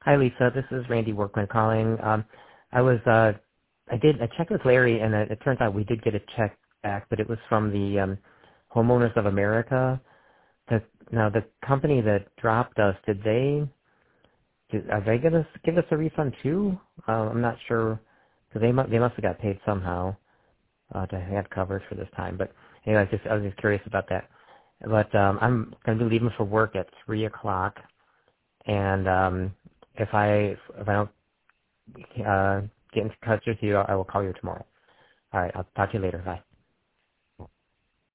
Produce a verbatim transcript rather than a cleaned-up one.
Hi, Lisa. This is Randy Workman calling. Um, I was, uh, I did, I checked with Larry, and it, it turns out we did get a check back, but it was from the um, Homeowners of America. The, now, the company that dropped us, did they, did, are they going to give us a refund too? Uh, I'm not sure, because they, mu- they must have got paid somehow uh, to have coverage for this time. But anyway, I was just, I was just curious about that. But um, I'm going to be leaving for work at three o'clock, and um, if I if I don't uh, get in touch with you, I will call you tomorrow. All right, I'll talk to you later. Bye.